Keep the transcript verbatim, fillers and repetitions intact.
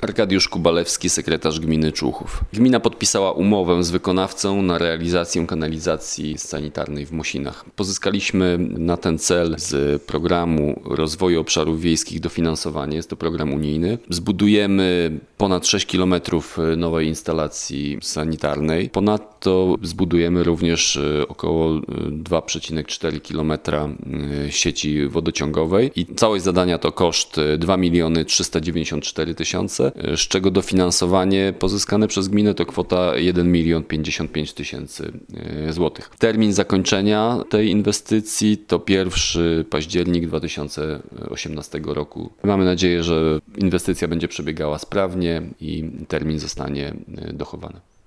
Arkadiusz Kubalewski, sekretarz gminy Człuchów. Gmina podpisała umowę z wykonawcą na realizację kanalizacji sanitarnej w Mosinach. Pozyskaliśmy na ten cel z programu rozwoju obszarów wiejskich dofinansowanie, jest to program unijny. Zbudujemy ponad sześć kilometrów nowej instalacji sanitarnej. Ponadto zbudujemy również około dwa przecinek cztery kilometra sieci wodociągowej i całość zadania to koszt dwa miliony trzysta dziewięćdziesiąt cztery tysiące, z czego dofinansowanie pozyskane przez gminę to kwota jeden milion pięćdziesiąt pięć tysięcy złotych. Termin zakończenia tej inwestycji to pierwszy październik dwa tysiące osiemnastego roku. Mamy nadzieję, że inwestycja będzie przebiegała sprawnie i termin zostanie dochowany.